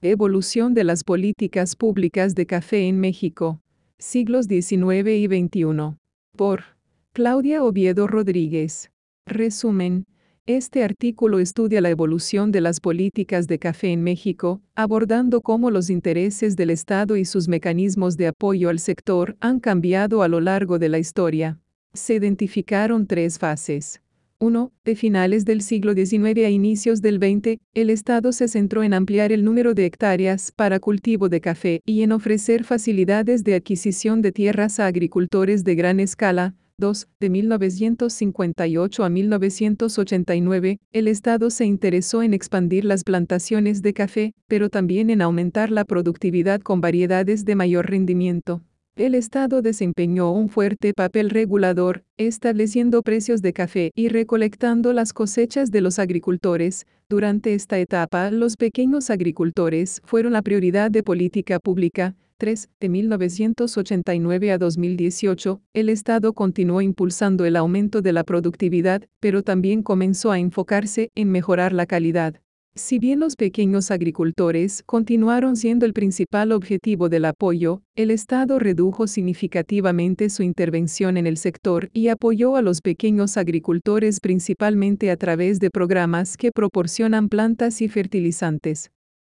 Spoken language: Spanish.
Evolución de las políticas públicas de café en México. Siglos XIX y XXI. Por Claudia Oviedo Rodríguez. Resumen. Este artículo estudia la evolución de las políticas de café en México, abordando cómo los intereses del Estado y sus mecanismos de apoyo al sector han cambiado a lo largo de la historia. Se identificaron tres fases. 1. De finales del siglo XIX a inicios del XX, el Estado se centró en ampliar el número de hectáreas para cultivo de café y en ofrecer facilidades de adquisición de tierras a agricultores de gran escala. 2. De 1958 a 1989, el Estado se interesó en expandir las plantaciones de café, pero también en aumentar la productividad con variedades de mayor rendimiento. El Estado desempeñó un fuerte papel regulador, estableciendo precios de café y recolectando las cosechas de los agricultores. Durante esta etapa, los pequeños agricultores fueron la prioridad de política pública. 3. De 1989 a 2018, el Estado continuó impulsando el aumento de la productividad, pero también comenzó a enfocarse en mejorar la calidad. Si bien los pequeños agricultores continuaron siendo el principal objetivo del apoyo, el Estado redujo significativamente su intervención en el sector y apoyó a los pequeños agricultores principalmente a través de programas que proporcionan plantas y fertilizantes.